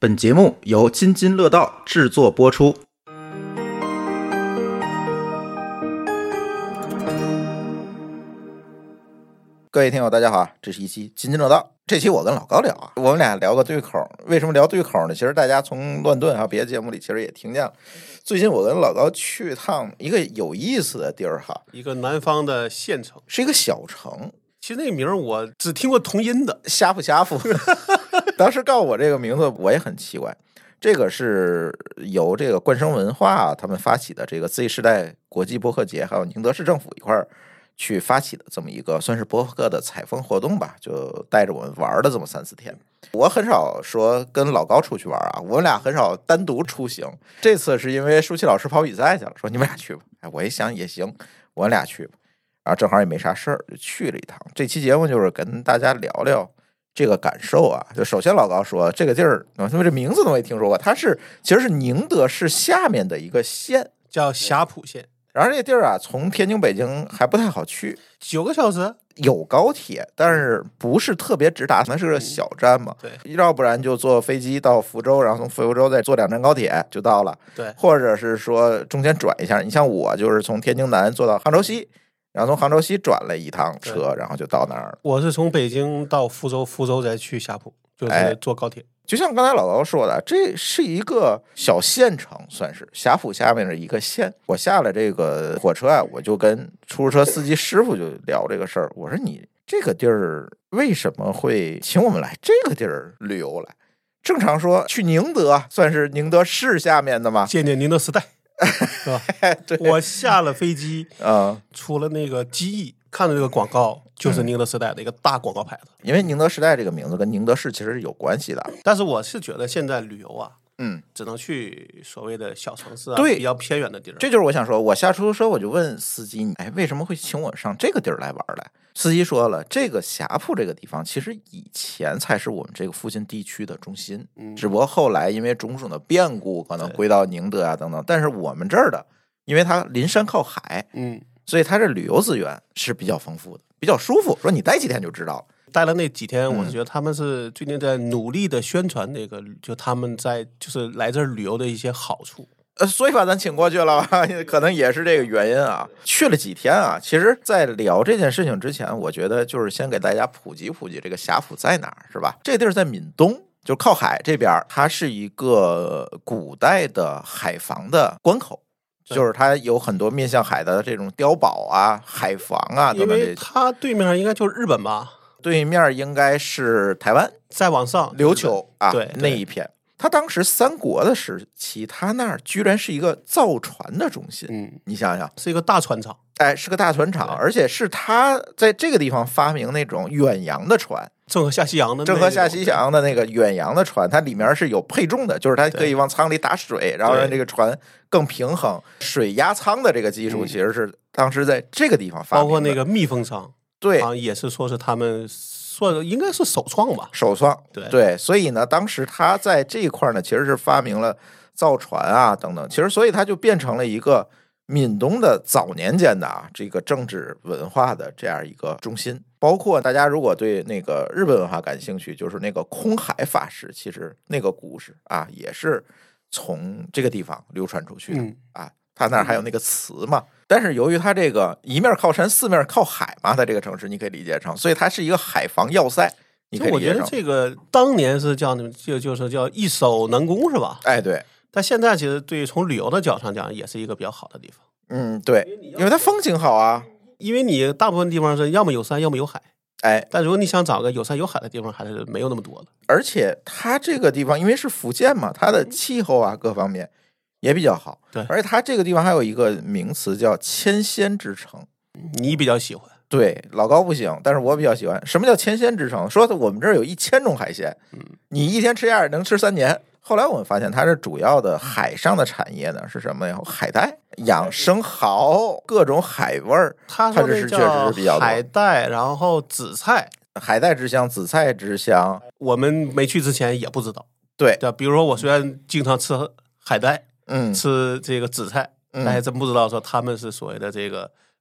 本节目由津津乐道制作播出。各位听友大家好，这是一期津津乐道。这期我跟老高聊啊，我们俩聊个对口。为什么聊对口呢？其实大家从乱炖还有别的节目里其实也听见了。最近我跟老高去趟一个有意思的地儿哈， 一个南方的县城， 是一个小城。 其实那个名儿我只听过同音的， 呷哺。当时告诉我这个名字我也很奇怪，这个是由这个冠生文化他们发起的这个 Z 世代国际播客节，还有宁德市政府一块儿去发起的这么一个算是播客的采风活动吧，就带着我们玩了这么3-4天。我很少说跟老高出去玩啊，我们俩很少单独出行。这次是因为舒淇老师跑比赛去了，说你们俩去吧。哎，我一想也行，我们俩去吧。然后正好也没啥事儿，就去了一趟。这期节目就是跟大家聊聊这个感受啊。就首先老高说这个地儿，他们这名字都没听说过，它其实是宁德市下面的一个县， 叫霞浦县。 然后这个地儿啊，从天津、北京还不太好去 ，9个小时， 有高铁，但是不是特别直达，那是个小站嘛。 对， 要不然就坐飞机到福州，然后从福州再坐2站高铁就到了。 对， 或者是说中间转一下，你像我就是从天津南坐到杭州西。然后从杭州西转了一趟车，然后就到那儿了。 我是从北京到福州，福州再去霞浦，就是坐高铁。 就像刚才老高说的，这是一个小县城，算是霞浦下面的一个县。我下了这个火车啊，我就跟出租车司机师傅就聊这个事儿。我说你这个地儿为什么会请我们来这个地儿旅游来？正常说去宁德，算是宁德市下面的嘛， 见见宁德时代。是吧？我下了飞机，出了那个机翼，看到这个广告，就是宁德时代的一个大广告牌子。 因为宁德时代这个名字跟宁德市其实是有关系的。 但是我是觉得现在旅游啊，只能去所谓的小城市啊，对，比较偏远的地儿。 这就是我想说，我下出租车我就问司机，哎，为什么会请我上这个地儿来玩来？司机说了，这个霞浦这个地方其实以前才是我们这个附近地区的中心，只不过后来因为种种的变故，可能归到宁德啊等等。但是我们这儿的，因为它临山靠海，所以它这旅游资源是比较丰富的，比较舒服。说你待几天就知道了。 待了那几天，我是觉得他们是最近在努力的宣传那个，就他们在就是来这儿旅游的一些好处。 所以把咱请过去了，可能也是这个原因啊。去了几天啊，其实在聊这件事情之前，我觉得就是先给大家普及普及这个霞浦在哪儿，是吧？这地儿在闽东，就靠海这边，它是一个古代的海防的关口，就是它有很多面向海的这种碉堡啊、海防啊等等。 因为它对面应该就是日本吧？ 对面应该是台湾， 再往上琉球啊， 对那一片。他当时三国的时期，他那儿居然是一个造船的中心。你想想， 是一个大船厂， 哎，是个大船厂，而且是他在这个地方发明那种远洋的船， 郑和下西洋的那个远洋的船，它里面是有配重的，就是它可以往舱里打水，然后让这个船更平衡。水压舱的这个技术其实是当时在这个地方发明的， 包括那个密封舱， 对， 也是说是他们。应该是首创吧， 首创，对，所以呢，当时他在这一块呢，其实是发明了造船啊等等，其实所以他就变成了一个闽东的早年间的这个政治文化的这样一个中心。包括大家如果对那个日本文化感兴趣，就是那个空海法师，其实那个故事啊，也是从这个地方流传出去的啊。他那儿还有那个词嘛，但是由于他这个一面靠山四面靠海嘛，在这个城市你可以理解成，所以它是一个海防要塞。你可以理解成， 我觉得这个当年是叫就是叫易守难攻是吧？ 哎，对。 但现在其实对从旅游的角度上讲，也是一个比较好的地方。 对，因为它风景好啊。 因为你大部分地方是要么有山，要么有海。 哎， 但如果你想找个有山有海的地方，还是没有那么多的。 而且它这个地方因为是福建嘛，它的气候啊各方面也比较好， 对， 而且它这个地方还有一个名词叫千仙之城， 你比较喜欢？ 对，老高不行，但是我比较喜欢。什么叫千仙之城？说我们这儿有1000种海鲜，你一天吃样能吃3年。后来我们发现，它这主要的海上的产业呢是什么呀？海带、养生蚝、各种海味儿，它这是确实是比较多。 海带，然后紫菜， 海带之乡，紫菜之乡， 我们没去之前也不知道。 对， 比如说我虽然经常吃海带，吃这个紫菜，但还真不知道说他们是所谓的这个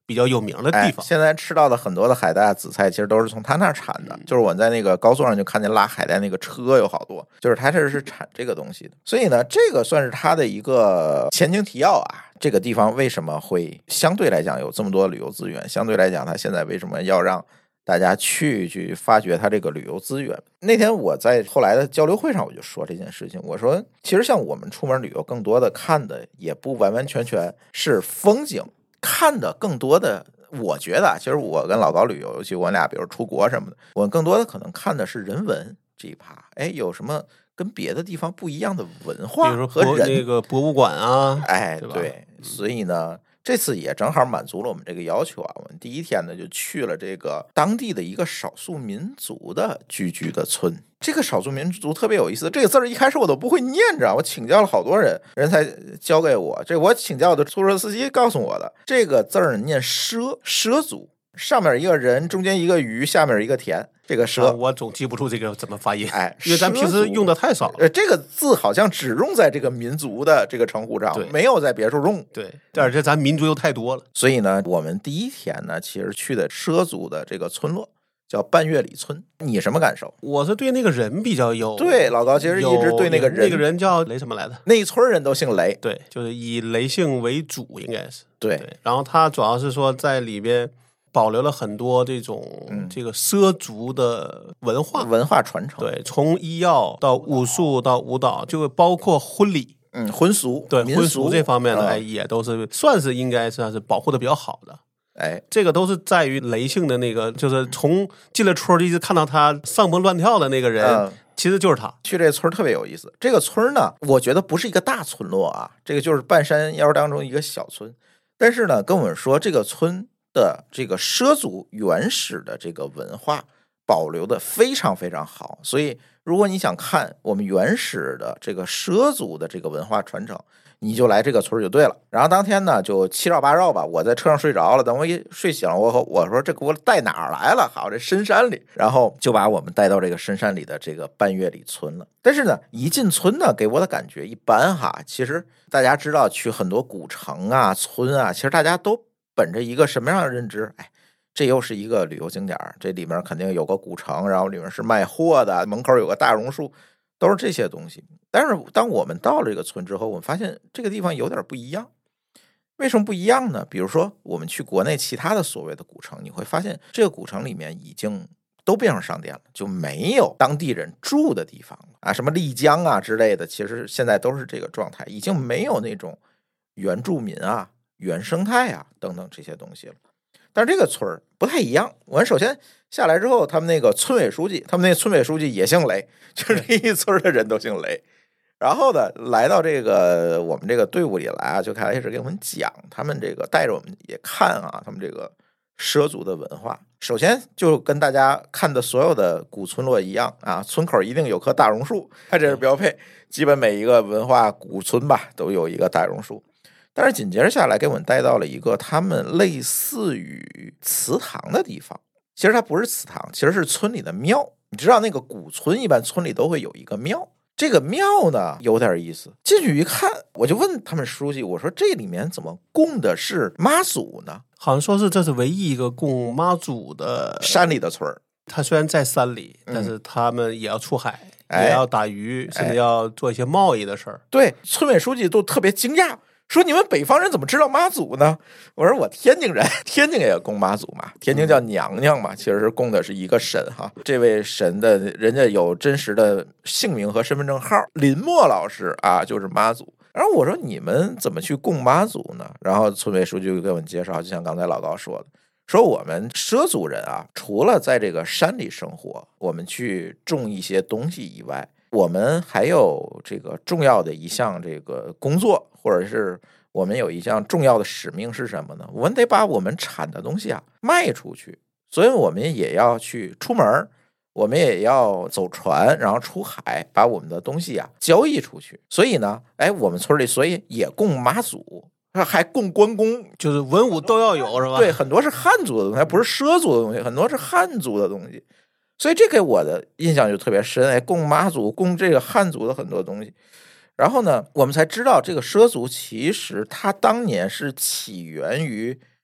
比较有名的地方。 现在吃到的很多的海带紫菜，其实都是从他那儿产的。就是我在那个高速上就看见拉海带那个车有好多，就是他这是产这个东西的。所以呢，这个算是他的一个前情提要啊。这个地方为什么会相对来讲有这么多旅游资源？相对来讲，他现在为什么要让大家去发掘它这个旅游资源？那天我在后来的交流会上我就说这件事情，我说其实像我们出门旅游，更多的看的也不完完全全是风景，看的更多的，我觉得其实我跟老高旅游，尤其我俩比如出国什么的，我更多的可能看的是人文这一趴。哎，有什么跟别的地方不一样的文化和人， 那个博物馆啊， 哎，对，所以呢，这次也正好满足了我们这个要求啊。我们第一天呢就去了这个当地的一个少数民族的聚居的村。这个少数民族特别有意思，这个字儿一开始我都不会念着，我请教了好多人才教给我。这我请教的出租车司机告诉我的，这个字儿念畲，畲族，上面一个人，中间一个鱼，下面一个田。这个畲， 我总记不住这个怎么发音， 哎， 因为咱平时用的太少了。 这个字好像只用在这个民族的这个称呼上，没有在别处用。 对，而且咱民族又太多了， 所以呢，我们第一天呢，其实去的畲族的这个村落叫半月里村。你什么感受？ 我是对那个人比较有， 对，老高其实一直对那个人， 那个人叫雷什么来的？ 那一村人都姓雷， 对，就是以雷姓为主，应该是对。 然后他主要是说在里边保留了很多这种这个畲族的文化传承， 对，从医药到武术到舞蹈，就包括婚礼， 婚俗， 对，婚俗这方面呢，也都是算是应该算是保护的比较好的。 哎， 这个都是在于雷姓的那个，就是从进了村一直看到他上蹦乱跳的那个人，其实就是他。 去这村特别有意思，这个村呢，我觉得不是一个大村落啊，这个就是半山腰当中一个小村，但是呢，跟我们说这个村的这个畲族原始的这个文化保留的非常非常好，所以如果你想看我们原始的这个畲族的这个文化传承，你就来这个村就对了。然后当天呢就七绕八绕吧，我在车上睡着了，等我一睡醒了，我说这给我带哪儿来了？好，这深山里，然后就把我们带到这个深山里的这个半月里村了。但是呢，一进村呢，给我的感觉一般哈。其实大家知道，去很多古城啊、村啊，其实大家都本着一个什么样的认知？哎，这又是一个旅游景点，这里面肯定有个古城，然后里面是卖货的，门口有个大榕树，都是这些东西。但是当我们到了这个村之后，我们发现这个地方有点不一样。为什么不一样呢？比如说我们去国内其他的所谓的古城，你会发现这个古城里面已经都变成商店了，就没有当地人住的地方了啊，什么丽江啊之类的，其实现在都是这个状态，已经没有那种原住民啊、原生态啊等等这些东西了。但是这个村儿不太一样，我们首先下来之后，他们那个村委书记也姓雷，就是这一村的人都姓雷。然后呢，来到这个我们这个队伍里来啊，就开始给我们讲他们这个，带着我们也看啊，他们这个畲族的文化。首先就跟大家看的所有的古村落一样啊，村口一定有棵大榕树，它这是标配，基本每一个文化古村吧都有一个大榕树。但是紧接着下来给我们带到了一个他们类似于祠堂的地方，其实它不是祠堂，其实是村里的庙。你知道那个古村一般村里都会有一个庙，这个庙呢有点意思，进去一看，我就问他们书记，我说这里面怎么供的是妈祖呢？ 好像说是这是唯一一个供妈祖的山里的村儿。 他虽然在山里，但是他们也要出海，也要打鱼，甚至要做一些贸易的事儿。 对，村委书记都特别惊讶，说你们北方人怎么知道妈祖呢？我说我天津人，天津也供妈祖嘛，天津叫娘娘嘛，其实是供的是一个神哈。这位神的人家有真实的姓名和身份证号，林默老师啊就是妈祖。然后我说你们怎么去供妈祖呢？然后村委书记就给我们介绍，就像刚才老高说的，说我们畲族人啊，除了在这个山里生活，我们去种一些东西以外，我们还有这个重要的一项这个工作，或者是我们有一项重要的使命是什么呢？我们得把我们产的东西啊卖出去，所以我们也要去出门，我们也要走船，然后出海，把我们的东西啊交易出去。所以呢，哎，我们村里所以也供妈祖，还供关公， 就是文武都要有，是吧？ 对，很多是汉族的东西，还不是畲族的东西，很多是汉族的东西。所以这给我的印象就特别深，哎，供妈祖，供这个汉族的很多东西。然后呢，我们才知道这个畲族其实它当年是起源于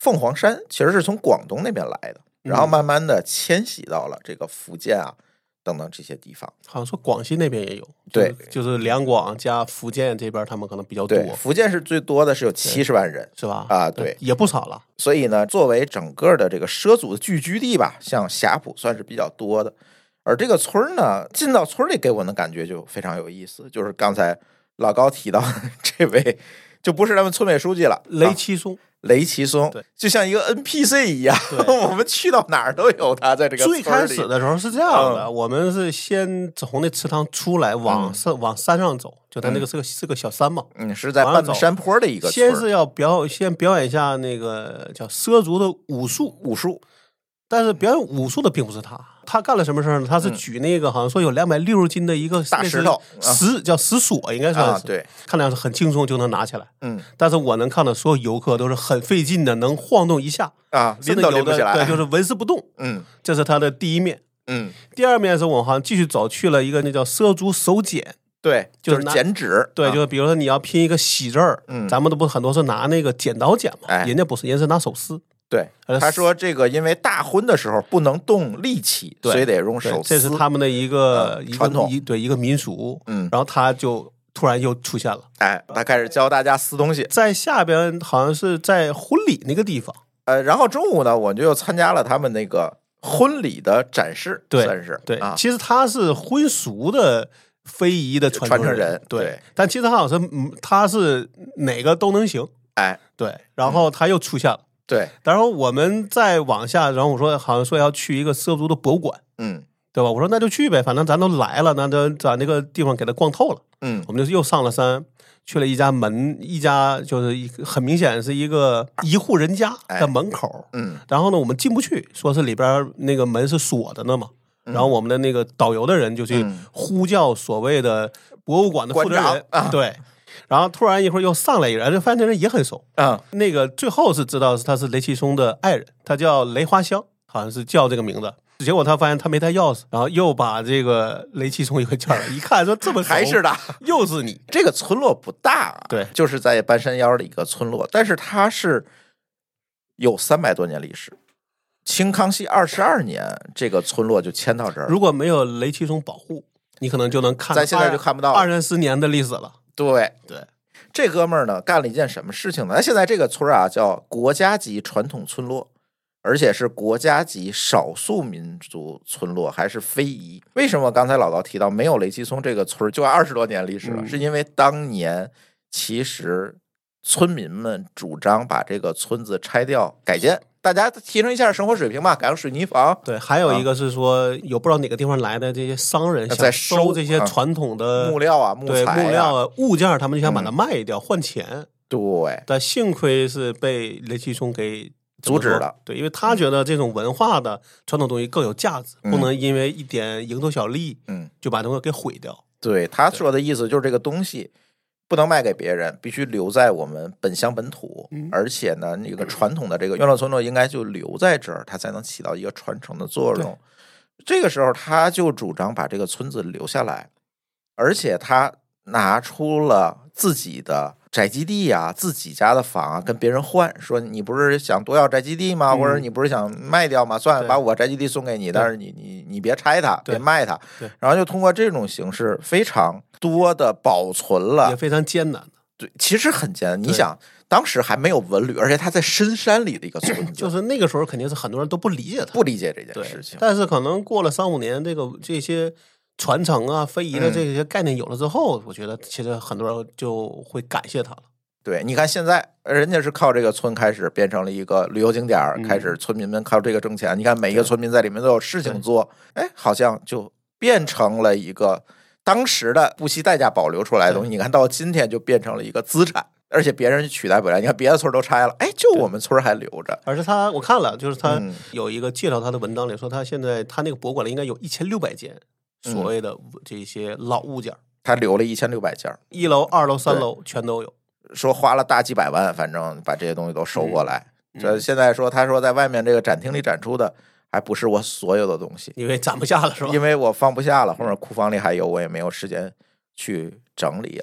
凤凰山其实是从广东那边来的，然后慢慢的迁徙到了这个福建啊等等这些地方。 好像说广西那边也有， 对， 就是两广加福建这边他们可能比较多。 对，福建是最多的，是有70万人， 是吧？ 啊，对， 也不少了。 所以呢，作为整个的这个畲族的聚居地吧，像霞浦算是比较多的。而这个村呢，进到村里给我的感觉就非常有意思，就是刚才老高提到的这位，就不是咱们村委书记了， 雷其松。 雷其松， 对， 就像一个 NPC 一样，我们去到哪儿都有他在这个村里。 最开始的时候是这样的，我们是先从那池塘出来，往山上走，就它那个是个小山嘛， 是在半山坡的一个村。 先是要先表演一下那个叫畲族的武术，但是表演武术的并不是他干了什么事呢？他是举那个好像说有260斤的一个大石头， 叫石锁，应该算是， 对， 看来是很轻松就能拿起来。但是我能看到所有游客都是很费劲的，能晃动一下啊，拎都拎不起来， 对，就是纹丝不动。这是他的第一面。第二面是我好像继续走去了一个那叫畲族手剪。 对，就是剪纸。 对，就是比如说你要拼一个喜字儿，咱们都不很多是拿那个剪刀剪嘛，人家不是，人家是拿手撕。 对，他说这个因为大婚的时候不能动力气，所以得用手撕， 这是他们的一个传统， 一个民俗。然后他就突然又出现了， 他开始教大家撕东西。 在下边好像是在婚礼那个地方， 然后中午呢，我就又参加了他们那个婚礼的展示，算是对。其实他是婚俗的非遗的传承人，对。但其实他好像他是哪个都能行，对。然后他又出现了。 对， 然后我们再往下，然后我说好像说要去一个畲族的博物馆，对吧？我说那就去呗，反正咱都来了，那就把那个地方给它逛透了。我们就又上了山，去了一家就是很明显是一户人家的门口，然后呢我们进不去，说是里边那个门是锁的呢嘛。然后我们的那个导游的人就去呼叫所谓的博物馆的负责人，对。然后突然一会儿又上来一个人，发现这人也很熟那个最后是知道他是雷其松的爱人，他叫雷花香，好像是叫这个名字。结果他发现他没带钥匙，然后又把这个雷其松又叫来，一看说这么熟还是的， 又是你。 这个村落不大， 对， 就是在半山腰的一个村落，但是它是有300多年历史。清康熙22年，这个村落就迁到这儿。 如果没有雷其松保护，你可能就能看， 咱现在就看不到 230年的历史了。 对，这哥们儿呢干了一件什么事情呢？现在这个村啊叫国家级传统村落，而且是国家级少数民族村落，还是非遗。为什么刚才老高提到没有雷其松这个村就20多年历史了？是因为当年其实村民们主张把这个村子拆掉改建，大家提升一下生活水平嘛，改成水泥房。 对，还有一个是说有不知道哪个地方来的这些商人在收这些传统的木料啊、木材啊、 木料啊物件，他们就想把它卖掉换钱。 对， 但幸亏是被雷其松给阻止了。 对，因为他觉得这种文化的传统东西更有价值，不能因为一点蝇头小利，就把东西给毁掉。 对，他说的意思就是这个东西不能卖给别人，必须留在我们本乡本土，而且呢，那个传统的这个院落村落应该就留在这儿，它才能起到一个传承的作用。这个时候，他就主张把这个村子留下来，而且他拿出了自己的宅基地啊，自己家的房啊，跟别人换，说你不是想多要宅基地吗？或者你不是想卖掉吗？算了，把我宅基地送给你，但是你别拆它，别卖它。然后就通过这种形式，非常多的保存了， 也非常艰难的。 对，其实很艰难。你想，当时还没有文旅，而且他在深山里的一个村子， 就是那个时候肯定是很多人都不理解他， 不理解这件事情。 但是可能过了3-5年，这些传承啊、非遗的这些概念有了之后，我觉得其实很多人就会感谢他了。 对，你看现在人家是靠这个村开始变成了一个旅游景点，开始村民们靠这个挣钱。你看每一个村民在里面都有事情做，好像就变成了一个当时的不惜代价保留出来的东西。你看到今天就变成了一个资产，而且别人取代不了。你看别的村都拆了，就我们村还留着。 而且我看了，就是他有一个介绍他的文章里说，他现在他那个博物馆里应该有1600件所谓的这些老物件， 他留了1600件 ，1楼、2楼、3楼全都有。 说花了大几百万，反正把这些东西都收过来。这现在说，他说在外面这个展厅里展出的还不是我所有的东西， 因为展不下了是吧？ 因为我放不下了，后面库房里还有，我也没有时间去整理了。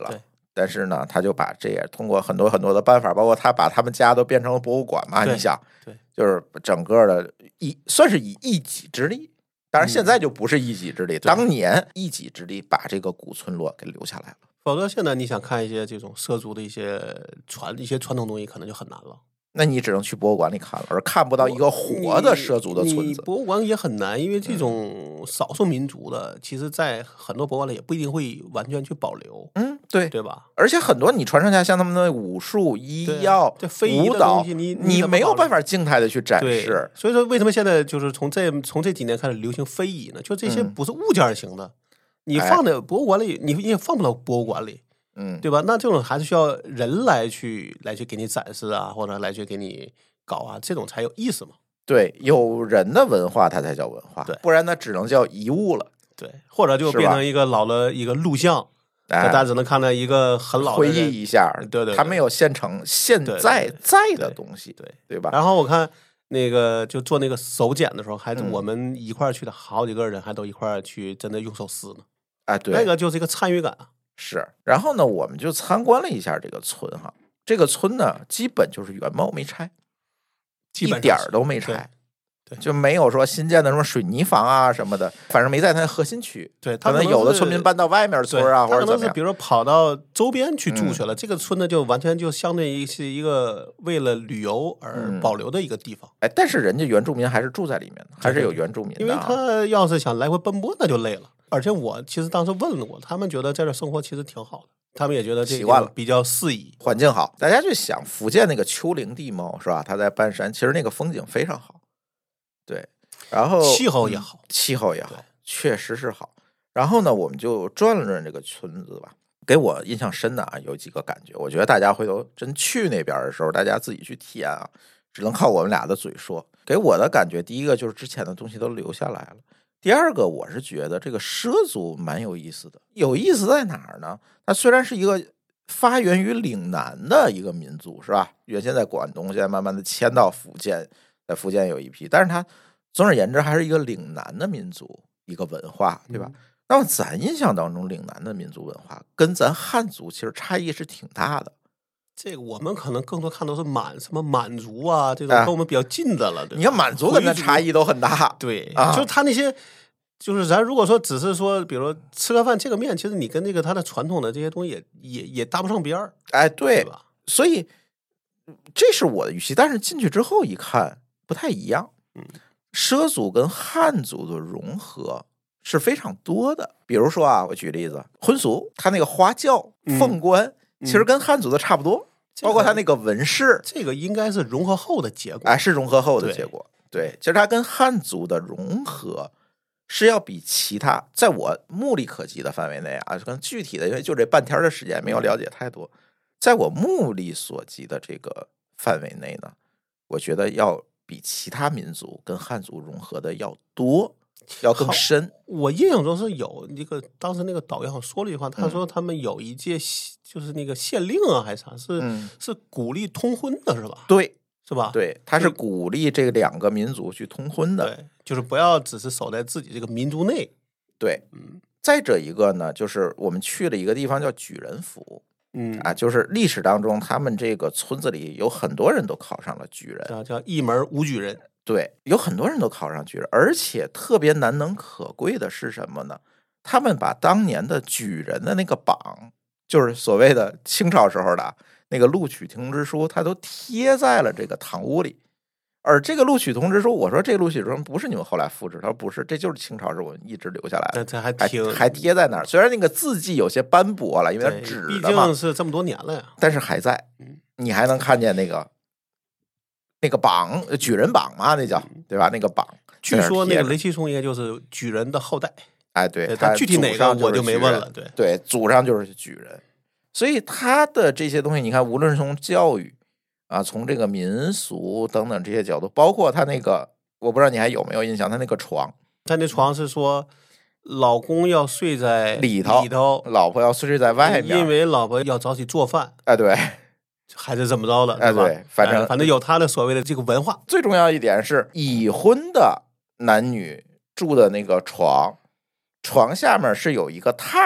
但是呢，他就把这也通过很多很多的办法，包括他把他们家都变成了博物馆嘛。你想， 对， 就是整个的算是以一己之力，当然现在就不是一己之力，当年一己之力把这个古村落给留下来了。 否则现在你想看一些这种畲族的一些传统东西，可能就很难了。 那你只能去博物馆里看了，而看不到一个活的畲族的村子。 博物馆也很难，因为这种少数民族的，其实在很多博物馆里也不一定会完全去保留。 对吧？ 而且很多你传承下像他们的武术、医药、舞蹈，你没有办法静态的去展示。 所以说，为什么现在就是从这几年开始流行非遗呢？就这些不是物件型的，你放在博物馆里，你也放不到博物馆里。对吧？那这种还是需要人来去给你展示啊，或者来去给你搞啊，这种才有意思嘛。 对，有人的文化它才叫文化， 对， 不然它只能叫遗物了。 对，或者就变成一个老的一个录像，大家只能看到一个很老的回忆一下。 对， 它没有现在的东西，对吧？ 然后我看那个就做那个手剪的时候，还是我们一块去的好几个人，还都一块去真的用手撕呢。 对， 那个就是一个参与感啊。 是，然后呢，我们就参观了一下这个村哈。这个村呢，基本就是原貌没拆，一点都没拆， 对， 就没有说新建的什么水泥房啊什么的，反正没在它核心区。 对， 可能有的村民搬到外面村啊，或者怎么样， 可能是比如说跑到周边去住去了。这个村呢，就完全就相对于是一个为了旅游而保留的一个地方。 但是人家原住民还是住在里面的，还是有原住民的。 因为他要是想来回奔波，那就累了。而且我其实当时问了过，他们觉得在这生活其实挺好的，他们也觉得这个比较适宜， 环境好。大家去想福建那个丘陵地貌是吧？它在半山，其实那个风景非常好，对，然后气候也好， 确实是好。然后呢，我们就转了转这个村子吧。给我印象深的有几个感觉，我觉得大家回头真去那边的时候，大家自己去体验啊，只能靠我们俩的嘴说。给我的感觉，第一个就是之前的东西都留下来了。第二个，我是觉得这个畲族蛮有意思的。有意思在哪儿呢？它虽然是一个发源于岭南的一个民族，是吧？原先在广东，现在慢慢的迁到福建，在福建有一批，但是它总而言之还是一个岭南的民族，一个文化，对吧？那么咱印象当中，岭南的民族文化跟咱汉族其实差异是挺大的。 这个我们可能更多看都是什么满族啊，这种跟我们比较近的了。对， 你看满族跟它差异都很大。 对，就是他那些，就是咱如果说只是说，比如说吃个饭见个面，其实你跟那个他的传统的这些东西也搭不上边儿。 对吧？ 所以这是我的预期，但是进去之后一看不太一样。畲族跟汉族的融合是非常多的。比如说啊，我举例子，婚俗，他那个花轿、凤冠。其实跟汉族的差不多，包括它那个纹饰， 这个应该是融合后的结果。 是融合后的结果。对，其实它跟汉族的融合是要比其他，在我目力可及的范围内啊，可能具体的，因为就这半天的时间没有了解太多，在我目力所及的这个范围内呢，我觉得要比其他民族跟汉族融合的要多。要更深。 我印象中是有一个，当时那个导游说了一句话，他说他们有一届就是那个县令啊，还是啥，是鼓励通婚的，是吧？ 对， 是吧？ 对，他是鼓励这两个民族去通婚的， 对，就是不要只是守在自己这个民族内。 对，再者一个呢，就是我们去了一个地方叫举人府。就是历史当中，他们这个村子里有很多人都考上了举人， 叫一门五举人。 对，有很多人都考上举人，而且特别难能可贵的是什么呢？他们把当年的举人的那个榜，就是所谓的清朝时候的那个录取通知书，他都贴在了这个堂屋里。而这个录取通知书，我说这个录取通知书不是你们后来复制，他说不是，这就是清朝时候我们一直留下来的， 这还贴在那儿。虽然那个字迹有些斑驳了，因为它纸的嘛， 毕竟是这么多年了呀， 但是还在，你还能看见那个榜，举人榜嘛，那叫对吧？那个榜， 据说那个雷其松应该就是举人的后代。 对， 他具体哪个我就没问了。 对，祖上就是举人，所以他的这些东西，你看，无论是从教育啊，从这个民俗等等这些角度，包括他那个，我不知道你还有没有印象，他那个床， 他那床是说老公要睡在里头， 老婆要睡在外面， 因为老婆要早起做饭。 对。 还是怎么着的， 对，反正有他的所谓的这个文化。 最重要一点是，已婚的男女住的那个床下面是有一个榻的，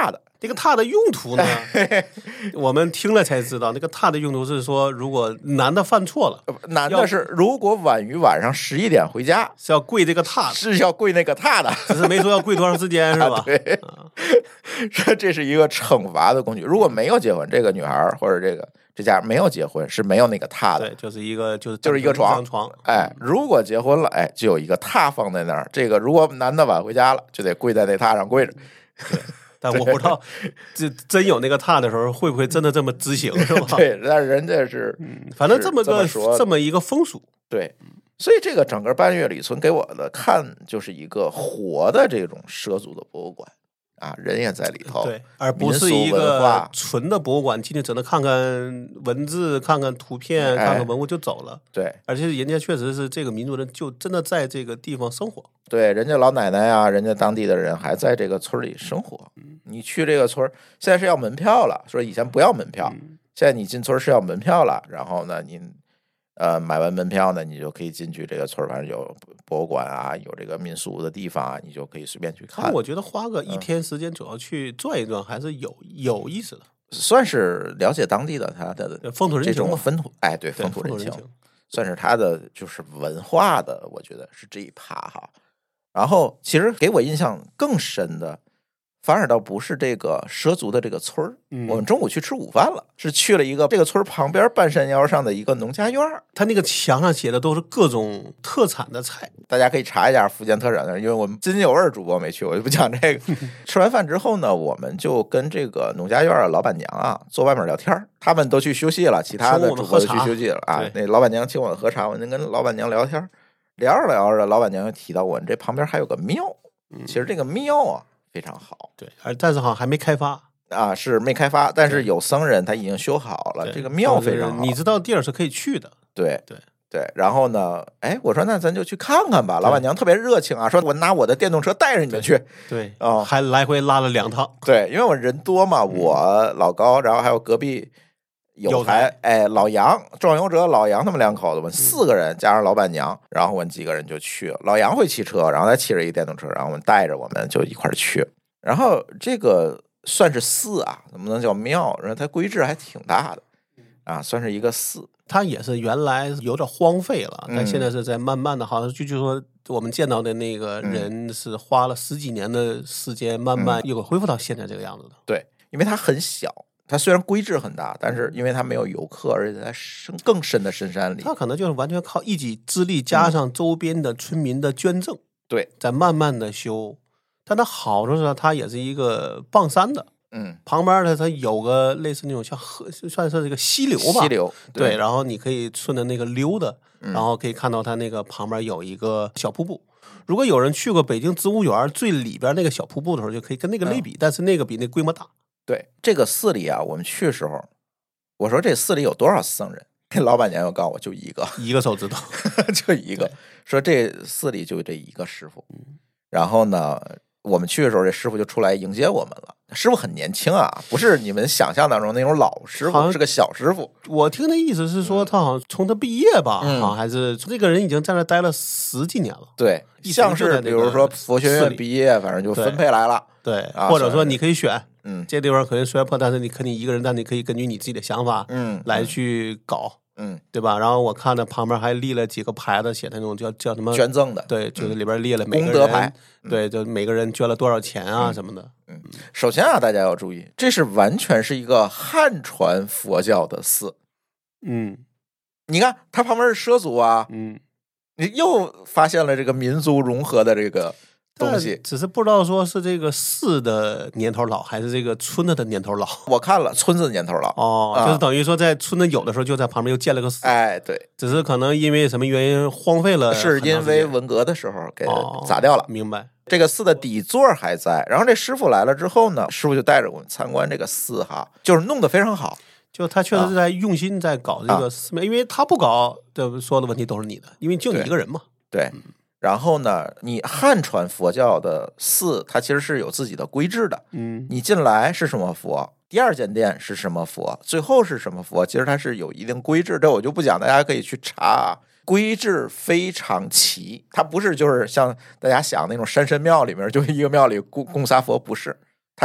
那个榻的用途呢？我们听了才知道，那个榻的用途是说，如果男的犯错了， 男的是如果晚于晚上11点回家， 是要跪这个榻， 是要跪那个榻的， 只是没说要跪多长时间，是吧？ 对，说这是一个惩罚的工具。如果没有结婚，这个女孩或者这家没有结婚，是没有那个榻的， 对，就是一个床。哎，如果结婚了，哎，就有一个榻放在那儿。这个如果男的晚回家了，就得跪在那榻上跪着。 对，但我不知道，这真有那个榻的时候，会不会真的这么执行，是吧？ 对，但人家是， 反正这么一个风俗。 对，所以这个整个半月里村给我的看就是一个活的这种畲族的博物馆。啊，人也在里头， 对，而不是一个纯的博物馆，进去只能看看文字、看看图片、看看文物就走了。 对， 而且人家确实是这个民族人，就真的在这个地方生活。 对，人家老奶奶啊，人家当地的人还在这个村里生活。你去这个村，现在是要门票了，说以前不要门票，现在你进村是要门票了。然后呢，你买完门票呢，你就可以进去这个村，反正有博物馆啊，有这个民俗的地方啊，你就可以随便去看。 我觉得花个1天时间，主要去转一转，还是有意思的， 算是了解当地的他的风土人情， 这种风土，哎，对，风土人情，算是他的就是文化的，我觉得是这一趴哈。然后其实给我印象更深的，反而倒不是这个畲族的这个村儿，我们中午去吃午饭了，是去了一个这个村旁边半山腰上的一个农家院。 他那个墙上写的都是各种特产的菜， 大家可以查一下福建特产的，因为我们津津有味主播没去，我就不讲这个。吃完饭之后呢，我们就跟这个农家院的老板娘啊坐外面聊天，他们都去休息了，其他的主播都去休息了啊。那老板娘请我们喝茶，我就跟老板娘聊天，聊着聊着，老板娘又提到我们这旁边还有个庙，其实这个庙啊非常好， 对，但是好像还没开发啊，是没开发，但是有僧人他已经修好了，这个庙非常好， 你知道地儿是可以去的， 对对对。然后呢，哎，我说那咱就去看看吧。老板娘特别热情啊，说我拿我的电动车带着你们去， 对啊，还来回拉了2趟， 对，因为我人多嘛，我老高，然后还有隔壁有台，哎，老杨壮游者老杨他们2口子，我们4个人加上老板娘，然后我们几个人就去了。老杨会骑车，然后他骑着一电动车，然后我们带着我们就一块去。然后这个算是寺啊，怎么能叫庙？然后它规制还挺大的啊，算是一个寺。 它也是原来有点荒废了，但现在是在慢慢的，好像就说我们见到的那个人是花了10几年的时间，慢慢又恢复到现在这个样子的。 对，因为它很小。它虽然规制很大，但是因为它没有游客，而且在更深的深山里， 它可能就是完全靠一己之力加上周边的村民的捐赠， 对， 在慢慢的修。但它好处是它也是一个傍山的，旁边呢它有个类似那种像河，算是这个溪流吧， 溪流， 对，然后你可以顺着那个溜达，然后可以看到它那个旁边有一个小瀑布。如果有人去过北京植物园最里边那个小瀑布的时候，就可以跟那个类比，但是那个比那规模大。 对，这个寺里啊，我们去的时候，我说这寺里有多少僧人？老板娘又告诉我，就一个手指头，就一个。说这寺里就这一个师傅。然后呢，我们去的时候，这师傅就出来迎接我们了。师傅很年轻啊，不是你们想象当中那种老师傅，是个小师傅。 我听的意思是说，他好像从他毕业吧，还是这个人已经在那待了10几年了。 对，像是比如说佛学院毕业，反正就分配来了。 对，或者说你可以选，这地方可能虽然破，但是你肯定一个人，但你可以根据你自己的想法，来去搞。对吧？然后我看到旁边还立了几个牌子，写的那种叫什么捐赠的， 对，就是里边列了每个人功德牌， 对，就每个人捐了多少钱啊什么的。 首先啊，大家要注意，这是完全是一个汉传佛教的寺。你看它旁边是畲族啊，你又发现了这个民族融合的这个东西， 只是不知道说是这个寺的年头老，还是这个村子的年头老。 我看了村子的年头老， 就是等于说在村子有的时候就在旁边又建了个寺。 哎，对， 只是可能因为什么原因荒废了， 是因为文革的时候给砸掉了。 明白。 这个寺的底座还在，然后这师傅来了之后呢，师傅就带着我们参观这个寺哈，就是弄得非常好。 就他确实是在用心在搞这个寺庙，因为他不搞，所有的问题都是你的，因为就你一个人嘛。 对。然后呢，你汉传佛教的寺，它其实是有自己的规制的。你进来是什么佛，第2间殿是什么佛，最后是什么佛，其实它是有一定规制。这我就不讲，大家可以去查，规制非常齐。它不是就是像大家想那种山神庙里面就一个庙里供仨佛，不是，它是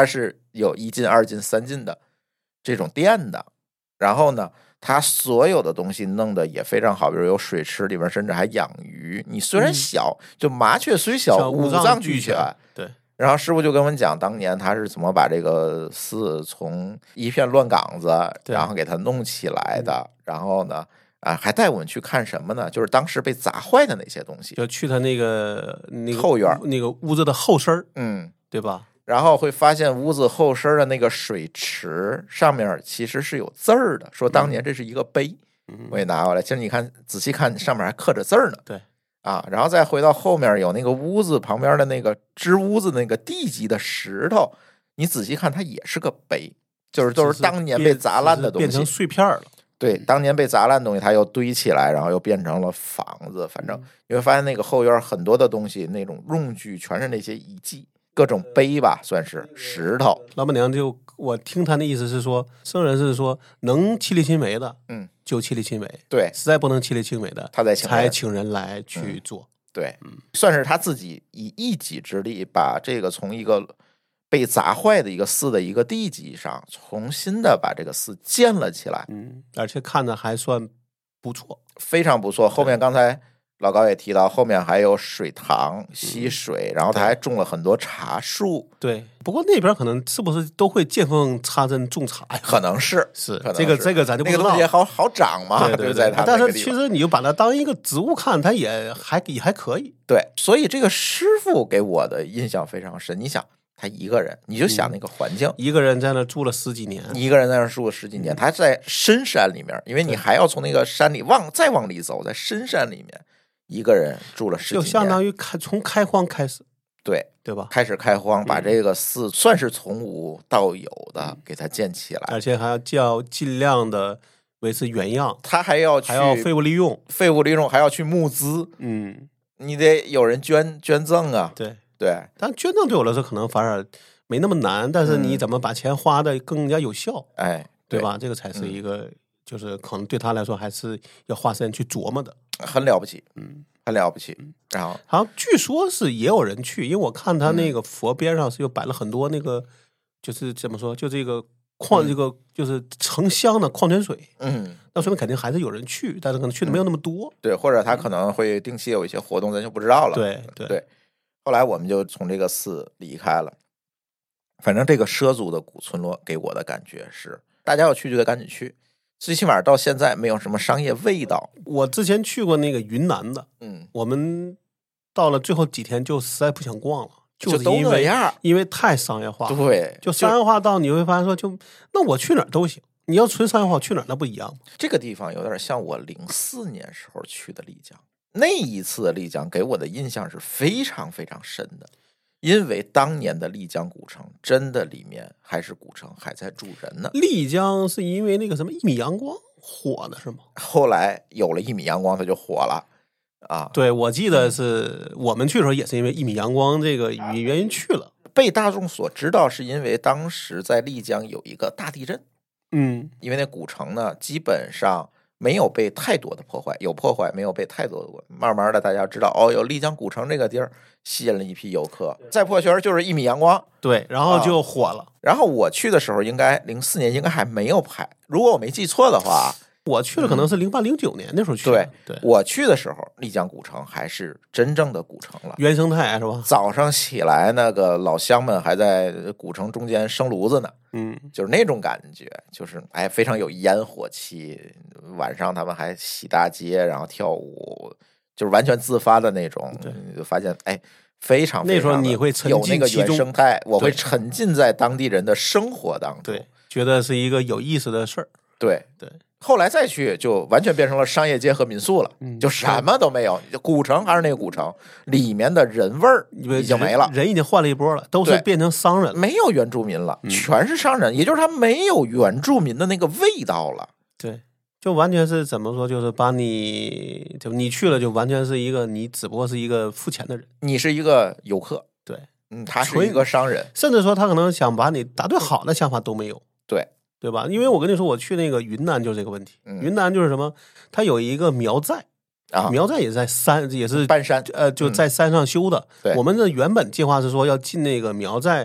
有1进2进3进的这种店的。然后呢，它所有的东西弄得也非常好，比如有水池，里面甚至还养鱼。你虽然小，就麻雀虽小，五脏俱全。 对。 然后师傅就跟我们讲，当年他是怎么把这个寺从一片乱岗子，然后给它弄起来的。然后呢，还带我们去看什么呢？就是当时被砸坏的那些东西， 就去他那个后院那个屋子的后身对吧？ 然后会发现屋子后身的那个水池上面其实是有字儿的，说当年这是一个碑。我也拿过来，其实你看仔细看，上面还刻着字儿呢。 对。 然后再回到后面有那个屋子旁边的那个支屋子那个地基的石头，你仔细看它也是个碑，就是都是当年被砸烂的东西， 变成碎片了。 对，当年被砸烂的东西它又堆起来，然后又变成了房子。反正你会发现那个后院很多的东西，那种用具全是那些遗迹，各种碑吧，算是石头。 老板娘我听他的意思是说，僧人是说能亲力亲为的，就亲力亲为。 对， 实在不能亲力亲为的， 他才请人来去做。 对，算是他自己以一己之力把这个从一个被砸坏的一个寺的一个地基上，重新的把这个寺建了起来。 而且看着还算不错， 非常不错。后面刚才老高也提到，后面还有水塘溪水，然后他还种了很多茶树。 对，不过那边可能是不是都会见缝插针种茶呀？ 可能是这个咱就不知道。 那个东西好长嘛， 对， 在它但是其实你就把它当一个植物看，它也还可以。 对，所以这个师傅给我的印象非常深。你想他一个人，你就想那个环境， 一个人在那住了10几年， 一个人在那住了10几年，他在深山里面，因为你还要从那个山里再往里走，在深山里面。一个人住了10几年， 就相当于从开荒开始，对吧？ 开始开荒，把这个寺算是从无到有的给它建起来， 而且还要尽量的维持原样。 他还要废物利用， 还要去募资。你得有人捐赠啊。 对， 但捐赠对我来说可能反而没那么难，但是你怎么把钱花的更加有效？对吧？这个才是一个，就是可能对他来说还是要花时间去琢磨的。 很了不起，很了不起。然后好像据说是也有人去，因为我看他那个佛边上是又摆了很多那个，就是怎么说，就这个这个就是成箱的矿泉水。那说明肯定还是有人去，但是可能去的没有那么多。 对，或者他可能会定期有一些活动，咱就不知道了。 对。 后来我们就从这个寺离开了。反正这个畲族的古村落给我的感觉是，大家要去就得赶紧去。最起码到现在没有什么商业味道。 我之前去过那个云南的，我们到了最后几天就实在不想逛了， 就都那样， 因为太商业化。 对， 就商业化到你会发现说，那我去哪儿都行。你要纯商业化去哪儿那不一样吗？ 这个地方有点像我04年时候去的丽江，那一次的丽江给我的印象是非常非常深的。因为当年的丽江古城真的里面还是古城，还在住人呢。 丽江是因为那个什么1米阳光火的是吗？ 后来有了1米阳光它就火了啊。 对，我记得是我们去的时候也是因为1米阳光这个原因去了。 被大众所知道是因为当时在丽江有一个大地震。因为那古城呢基本上没有被太多的破坏，有破坏没有被太多的。慢慢的大家知道有丽江古城这个地儿，吸引了一批游客。再破圈就是1米阳光， 对，然后就火了。 然后我去的时候应该04年应该还没有拍，如果我没记错的话。 我去了可能是08、09年那时候去的。 对，我去的时候丽江古城还是真正的古城了， 原生态是吧？ 早上起来那个老乡们还在古城中间生炉子呢。就是那种感觉，就是非常有烟火气。晚上他们还洗大街，然后跳舞，就是完全自发的那种。你就发现非常那时候你会沉浸有那个原生态，我会沉浸在当地人的生活当中， 对，觉得是一个有意思的事儿。 对。后来再去就完全变成了商业街和民宿了，就什么都没有。古城还是那个古城，里面的人味儿已经没了， 人已经换了一波了，都是变成商人了， 没有原住民了，全是商人，也就是他没有原住民的那个味道了。 对，就完全是怎么说，就是把你去了就完全是一个你只不过是一个付钱的人， 你是一个游客。 对， 他是一个商人， 甚至说他可能想把你打对好的想法都没有。对吧？因为我跟你说，我去那个云南就是这个问题。云南就是什么？它有一个苗寨苗寨也在山，也是半山， 就在山上修的。 对， 我们的原本计划是说要进那个苗寨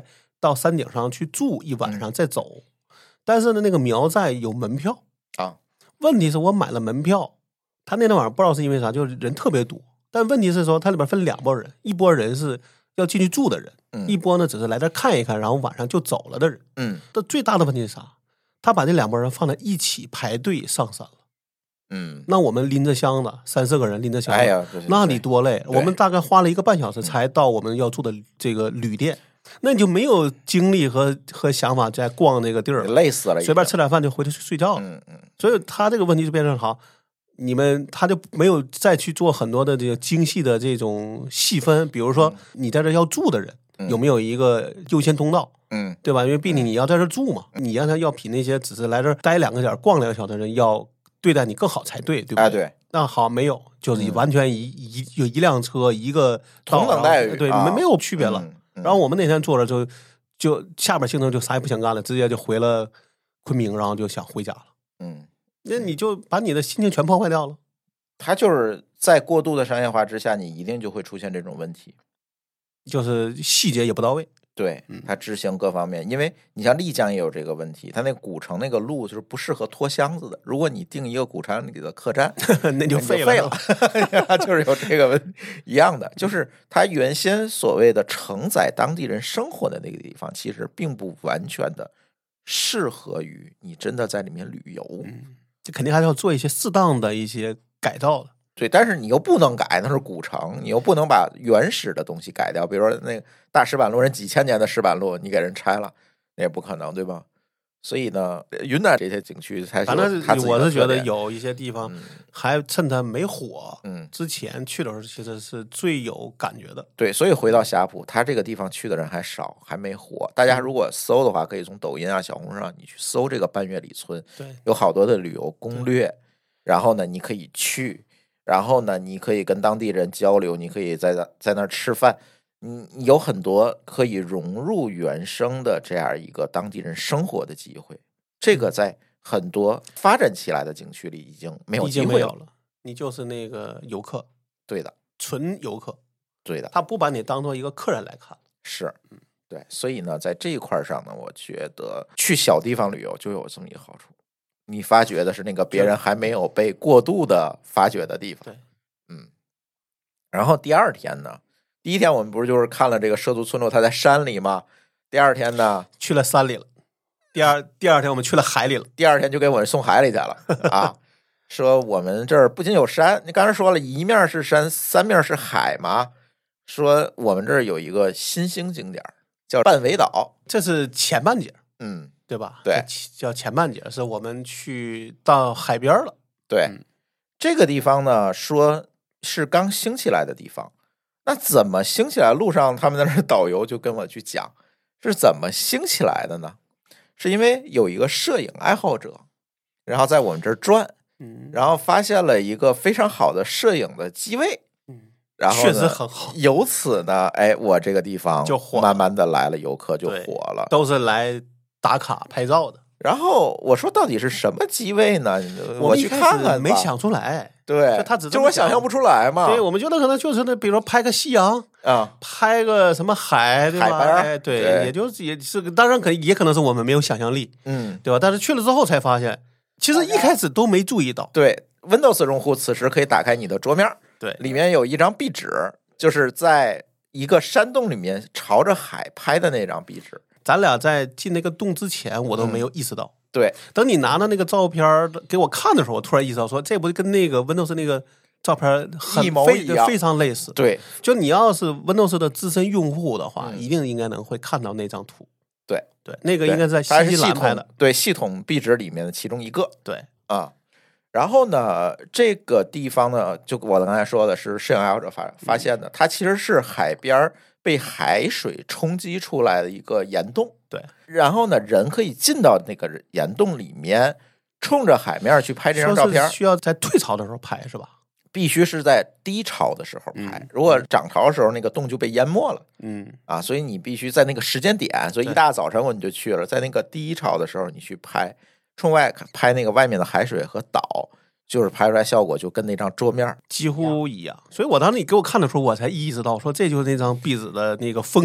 到山顶上去住一晚上再走。但是呢，那个苗寨有门票啊。 问题是我买了门票，他那天晚上不知道是因为啥，就是人特别多。但问题是说，它里边分2拨人，一拨人是要进去住的人，一拨呢只是来这看一看，然后晚上就走了的人。但最大的问题是啥？他把这2拨人放在一起排队上山了。那我们拎着箱子，3-4个人拎着箱子， 哎呀， 那你多累！我们大概花了1个半小时才到我们要住的这个旅店，那你就没有精力和想法再逛那个地儿了， 累死了， 随便吃点饭就回去睡觉了。所以他这个问题就变成好，他就没有再去做很多的这个精细的这种细分，比如说你在这要住的人有没有一个优先通道，对吧？因为毕竟你要在这住嘛，你让他要比那些只是来这待2个点逛2个小时的人要对待你更好才对，对吧？ 对。 那好，没有，就是完全有一辆车一个同等待遇， 对，没有区别了。然后我们那天坐着就下边行程就啥也不想干了，直接就回了昆明，然后就想回家了。那你就把你的心情全破坏掉了。 它就是在过度的商业化之下，你一定就会出现这种问题， 就是细节也不到位。 对，它执行各方面，因为你像丽江也有这个问题，它那古城那个路就是不适合拖箱子的。如果你定一个古城里的客栈， 那就废了，就是有这个问题一样的。就是它原先所谓的承载当地人生活的那个地方，其实并不完全的适合于你真的在里面旅游。 这肯定还是要做一些适当的一些改造的。 对，但是你又不能改，那是古城，你又不能把原始的东西改掉，比如说那个大石板路，人几千年的石板路，你给人拆了，那也不可能，对吧？所以呢，云南这些景区才反正我是觉得有一些地方还趁它没火之前去的时候，其实是最有感觉的。 对，所以回到霞浦，它这个地方去的人还少，还没火。大家如果搜的话，可以从抖音啊、小红书上你去搜这个半月里村， 对， 有好多的旅游攻略。然后呢，你可以去，然后呢，你可以跟当地人交流，你可以在那儿吃饭。你有很多可以融入原生的这样一个当地人生活的机会，这个在很多发展起来的景区里已经没有机会了。 你就是那个游客， 对的， 纯游客， 对的， 他不把你当做一个客人来看。 是，对，所以呢，在这一块上呢，我觉得去小地方旅游就有这么一个好处，你发掘的是那个别人还没有被过度的发掘的地方。 对， 然后第二天呢？第一天我们不是就是看了这个畲族村落，它在山里吗？第二天呢， 去了山里了。第二天我们去了海里了。 第二天就给我们送海里去了啊！说我们这儿不仅有山，你刚才说了一面是山，3面是海嘛。说我们这儿有一个新兴景点叫半尾岛， 这是前半截，对吧？ 对， 叫前半截，是我们去到海边了。 对，这个地方呢，说是刚兴起来的地方。那怎么兴起来？路上他们那导游就跟我去讲是怎么兴起来的呢？是因为有一个摄影爱好者，然后在我们这儿转，然后发现了一个非常好的摄影的机位，然后确实很好。 由此呢，哎，我这个地方就火， 慢慢的来了游客就火了， 都是来打卡拍照的。 然后我说到底是什么机位呢？我去看看， 没想出来。 对， 他就我想象不出来嘛。 对，我们觉得可能就是那，比如说拍个夕阳啊， 拍个什么海，对吧？ 海对，也是，当然也可能是我们没有想象力，对吧？但是去了之后才发现，其实一开始都没注意到。 对 ，Windows 用户此时可以打开你的桌面， 对， 里面有一张壁纸，就是在一个山洞里面朝着海拍的那张壁纸。 咱俩在进那个洞之前，我都没有意识到。 对， 等你拿到那个照片给我看的时候，我突然意识到，说这不跟那个 Windows 那个照片一模一样， 非常类似。 对， 就你要是 Windows 的资深用户的话，一定应该能会看到那张图。 对， 那个应该在新西兰拍的。 对，系统壁纸里面的其中一个。 对啊，然后呢，这个地方呢，就我刚才说的是摄影爱好者发现的，它其实是海边被海水冲击出来的一个岩洞。 对， 然后呢，人可以进到那个岩洞里面，冲着海面去拍这张照片。 需要在退潮的时候拍是吧？ 必须是在低潮的时候拍，如果涨潮的时候，那个洞就被淹没了。所以你必须在那个时间点，所以一大早晨我们就去了，在那个低潮的时候你去拍，冲外拍那个外面的海水和岛，就是拍出来效果就跟那张桌面几乎一样。所以我当时你给我看的时候，我才意识到说这就是那张壁纸的那个风格。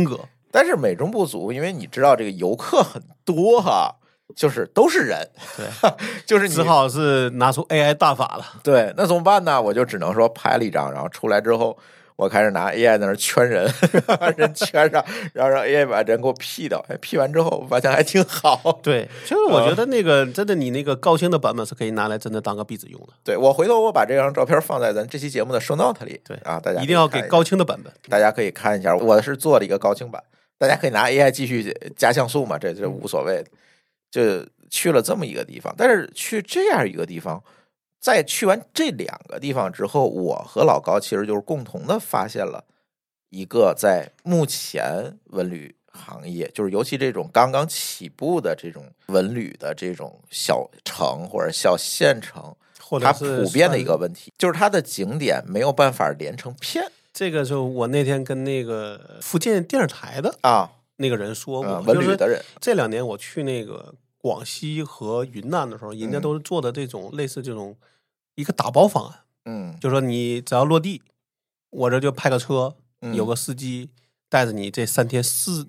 但是美中不足，因为你知道这个游客很多哈，就是都是人， 对， 就是你只好是拿出 AI 大法了。 对，那怎么办呢？我就只能说拍了一张，然后出来之后，我开始拿 AI 在那圈人，人圈上，然后让 AI 把人给我 P 掉。哎，P 完之后发现还挺好。 对，就是我觉得那个真的，你那个高清的版本是可以拿来真的当个壁纸用的。 对，我回头我把这张照片放在咱这期节目的 show note 里。 对啊，大家一定要给高清的版本， 大家可以看一下。我是做了一个高清版，大家可以拿 AI 继续加像素嘛，这无所谓的。就去了这么一个地方，但是去这样一个地方，在去完这2个地方之后，我和老高其实就是共同的发现了一个在目前文旅行业，就是尤其这种刚刚起步的这种文旅的这种小城或者小县城，它普遍的一个问题，就是它的景点没有办法连成片。 这个就我那天跟那个福建电视台的那个人说过， 文旅的人， 这2年我去那个广西和云南的时候，人家都是做的这种类似这种一个打包方案，就是说你只要落地，我这就派个车，有个司机带着你这3天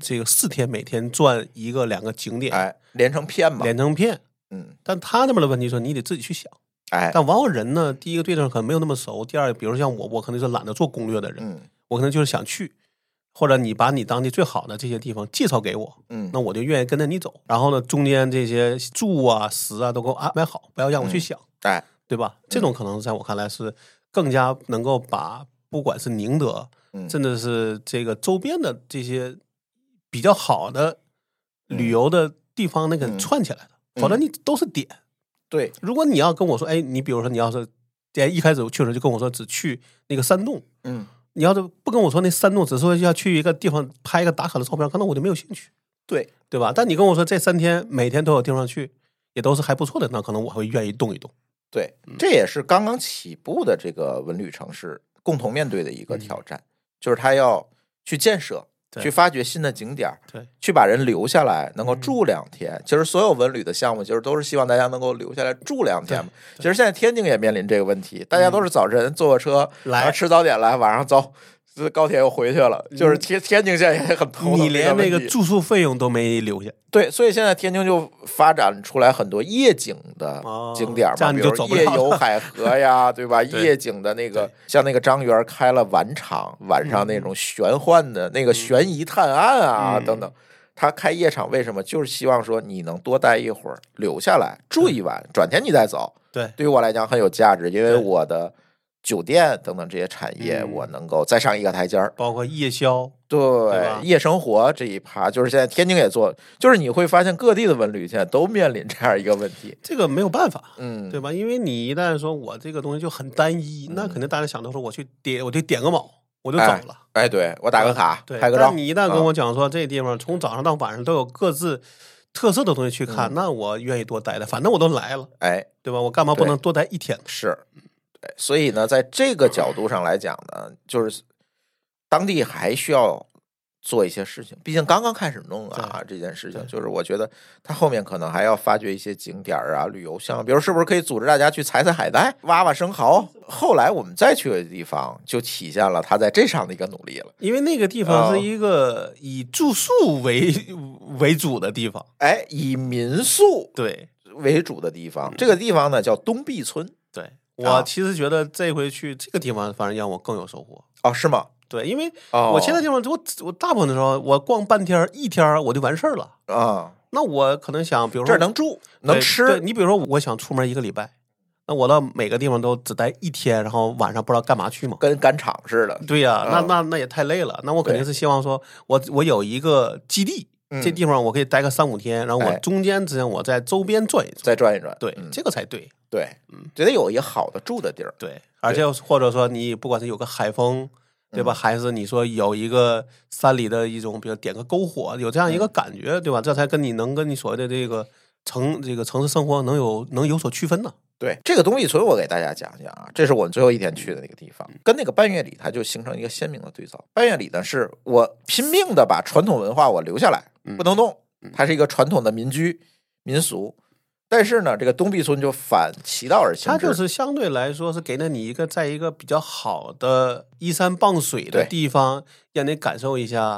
4天每天转1个2个景点， 哎，连成片嘛， 连成片，但他那边的问题是你得自己去想，但往往人呢，第一个对这可能没有那么熟，第二，比如像我可能是懒得做攻略的人，我可能就是想去。或者你把你当地最好的这些地方介绍给我，那我就愿意跟着你走。然后呢，中间这些住啊、食啊都给我安排好，不要让我去想，对吧？这种可能在我看来是更加能够把不管是宁德，甚至是这个周边的这些比较好的旅游的地方那个串起来的，否则你都是点。 对， 如果你要跟我说，哎，你比如说你要是一开始去了就跟我说只去那个山洞，你要是不跟我说那山洞，只说要去一个地方拍一个打卡的照片，可能我就没有兴趣，对吧？但你跟我说这3天每天都有地方去，也都是还不错的，那可能我会愿意动一动。 对，这也是刚刚起步的这个文旅城市共同面对的一个挑战，就是他要去建设，去发掘新的景点， 对， 去把人留下来，能够住2天。其实所有文旅的项目，其实都是希望大家能够留下来住2天嘛。其实现在天津也面临这个问题，大家都是早晨坐个车来吃早点来，晚上走高铁又回去了。就是天津现在也很头疼， 你连那个住宿费用都没留下。 对，所以现在天津就发展出来很多夜景的景点嘛，比如夜游海河呀，对吧？夜景的那个，像那个张园开了晚场，晚上那种玄幻的那个悬疑探案啊等等，他开夜场为什么？就是希望说你能多待一会儿，留下来住一晚，转天你再走。 对， 对于我来讲很有价值，因为我的酒店等等这些产业，我能够再上一个台阶儿， 包括夜宵， 对夜生活这一趴，就是现在天津也做，就是你会发现各地的文旅现在都面临这样一个问题， 这个没有办法，对吧？因为你一旦说我这个东西就很单一，那肯定大家想到说我就点个卯，我就走了。 哎，对我打个卡，拍个照。 但你一旦跟我讲说这地方从早上到晚上都有各自特色的东西去看，那我愿意多待待，反正我都来了，对吧？我干嘛不能多待1天呢？ 是。对，所以呢，在这个角度上来讲呢，就是当地还需要做一些事情，毕竟刚刚开始弄啊，这件事情就是我觉得他后面可能还要发掘一些景点啊、旅游项目，比如是不是可以组织大家去采海带、挖生蚝。后来我们再去的地方，就体现了他在这上的一个努力了， 因为那个地方是一个以住宿为主的地方， 以民宿为主的地方。这个地方呢叫东壁村。 对，我其实觉得这回去这个地方，反而让我更有收获。 是吗？ 对，因为我其他地方我大部分的时候我逛半天1天我就完事儿了啊。 那我可能想，比如说这儿能住能吃， 对你比如说我想出门1个礼拜，那我到每个地方都只待1天，然后晚上不知道干嘛去嘛， 跟赶场似的。 对呀，那也太累了。那我肯定是希望说我有一个基地，这地方我可以待个3-5天，然后我中间之前我在周边转一转， 再转一转， 对，这个才对。 对，就得有一个好的住的地儿。 对，而且或者说你不管是有个海风，对吧？还是你说有一个山里的一种，比如点个篝火，有这样一个感觉，对吧？这才能跟你所谓的这个城市生活能有所区分呢。 对，这个东壁村我给大家讲讲啊，这是我最后一天去的那个地方，跟那个半月里它就形成一个鲜明的对照。半月里呢，是我拼命的把传统文化我留下来，不能动，它是一个传统的民居民俗。但是呢，这个东壁村就反其道而行之， 它就是相对来说是给了你在一个比较好的依山傍水的地方，让你感受一下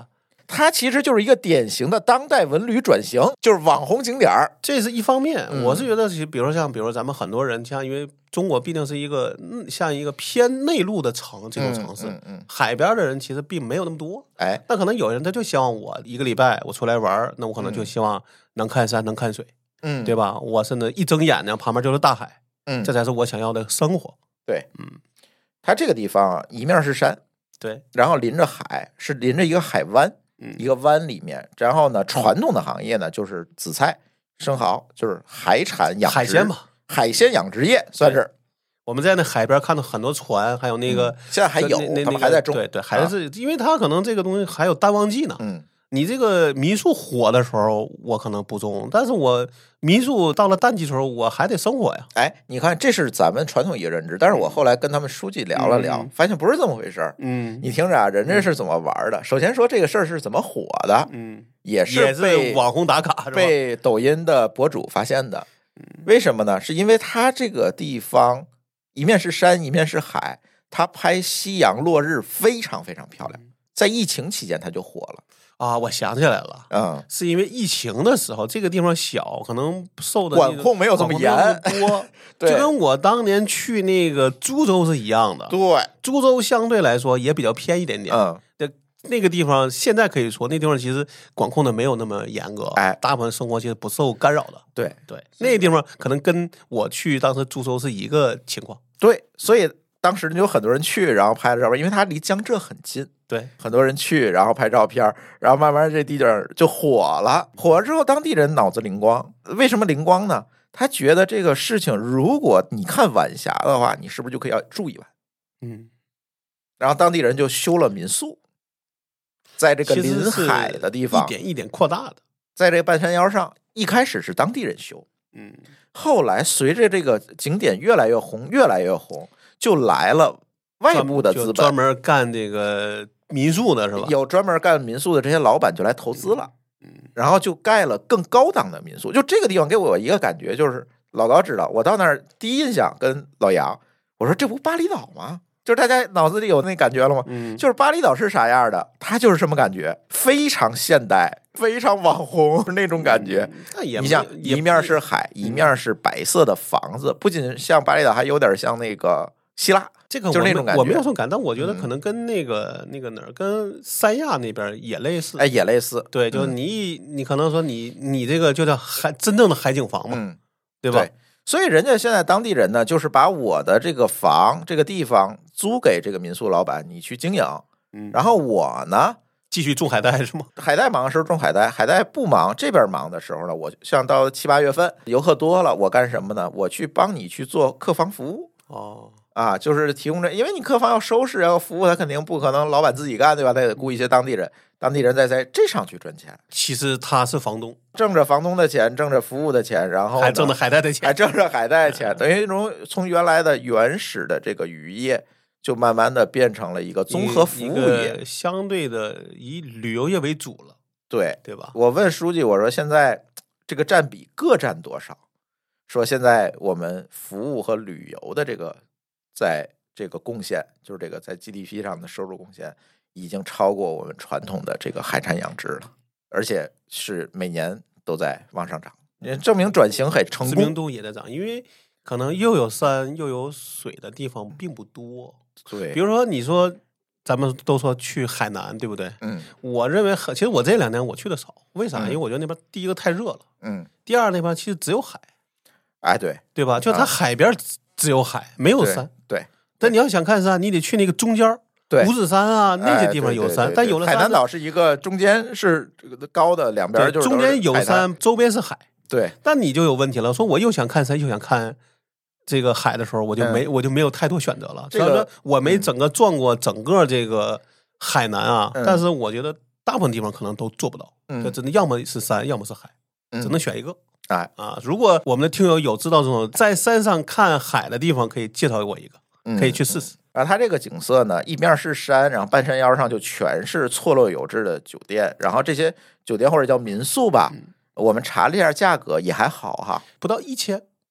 它其实就是一个典型的当代文旅转型，就是网红景点儿， 这是一方面。我是觉得，比如说咱们很多人，像因为中国毕竟是一个像一个偏内陆的这种城市，海边的人其实并没有那么多。 哎， 那可能有人他就希望我一个礼拜我出来玩，那我可能就希望能看山能看水，对吧？我甚至一睁眼睛旁边就是大海，这才是我想要的生活。 对，它这个地方啊，一面是山， 对， 然后临着海，是临着一个海湾。一个湾里面，然后呢，传统的行业呢就是紫菜、生蚝，就是海产养殖、 海鲜嘛， 海鲜养殖业算是。 我们在那海边看到很多船，还有那个现在还有，他们还在种。 对，还是因为它可能这个东西还有淡旺季呢。你这个民宿火的时候，我可能不种，但是我民宿到了淡季时候，我还得生活呀。 哎，你看，这是咱们传统一个认知，但是我后来跟他们书记聊了聊，发现不是这么回事儿。你听着啊，人家是怎么玩的？首先说这个事儿是怎么火的，也是被网红打卡， 被抖音的博主发现的。为什么呢？是因为它这个地方一面是山，一面是海，它拍夕阳落日非常非常漂亮。在疫情期间，它就火了。 啊，我想起来了，是因为疫情的时候，这个地方小，可能受的管控没有这么严， 多，就跟我当年去那个株洲是一样的。 对， 株洲相对来说也比较偏一点点。那个地方现在可以说，那地方其实管控的没有那么严格，大部分生活其实不受干扰的。 对， 那个地方可能跟我去当时株洲是一个情况。 对，所以当时就有很多人去，然后拍了照片，因为它离江浙很近。 对， 很多人去，然后拍照片，然后慢慢这地方就火了。火了之后，当地人脑子灵光。为什么灵光呢？他觉得这个事情，如果你看晚霞的话，你是不是就可以要住一晚？然后当地人就修了民宿，在这个临海的地方， 一点一点扩大的。 在这个半山腰上，一开始是当地人修，后来随着这个景点越来越红，越来越红，就来了外部的资本， 专门干这个民宿的是吧？ 有专门干民宿的这些老板就来投资了，然后就盖了更高档的民宿。就这个地方给我一个感觉，就是老高知道，我到那儿第一印象跟老杨我说，这不巴厘岛吗？就是大家脑子里有那感觉了吗？就是巴厘岛是啥样的，它就是什么感觉，非常现代，非常网红那种感觉。你像一面是海，一面是白色的房子，不仅像巴厘岛，还有点像那个希腊。 这个就是那种感觉， 我没有这种感，但我觉得可能跟那个哪儿，跟三亚那边也类似。 哎，也类似。 对，就是你可能说你这个就叫真正的海景房嘛，对吧？ 对，所以人家现在当地人呢，就是把我的这个房这个地方租给这个民宿老板，你去经营。然后我呢继续种海带是吗？ 海带忙的时候种海带，海带不忙这边忙的时候呢，我像到7、8月份游客多了，我干什么呢？我去帮你去做客房服务。就是提供着，因为你客房要收拾要服务，他肯定不可能老板自己干，对吧？他得雇一些当地人，当地人再在这上去赚钱。 其实他是房东， 挣着房东的钱，挣着服务的钱，然后还挣着海带的钱， 还挣着海带钱，等于从原来的原始的这个渔业，就慢慢的变成了一个综合服务业， 相对的以旅游业为主了，对吧？ 我问书记，我说现在这个占比各占多少？说现在我们服务和旅游的这个在这个贡献，就是这个在 GDP 上的收入贡献，已经超过我们传统的这个海产养殖了，而且是每年都在往上涨，证明转型很成功， 知名度也在涨，因为可能又有山又有水的地方并不多。 对， 比如说你说咱们都说去海南，对不对？我认为其实我这2年我去的少，为啥？因为我觉得那边第一个太热了，第二那边其实只有海， 哎， 对吧？就它海边只有海，没有山。 对， 但你要想看山，你得去那个中间，五指山啊那些地方有山，但有了山， 海南岛是一个中间是高的，两边就是中间有山，周边是海。 对， 但你就有问题了，说我又想看山又想看这个海的时候，我就没有太多选择了。 这个我没转过整个这个海南啊，但是我觉得大部分地方可能都做不到，就真的要么是山，要么是海，只能选一个。如果我们的听友有知道这种在山上看海的地方，可以介绍给我一个，可以去试试。 然后它这个景色呢，一面是山，然后半山腰上就全是错落有致的酒店，然后这些酒店或者叫民宿吧，我们查了一下价格也还好哈， 不到1000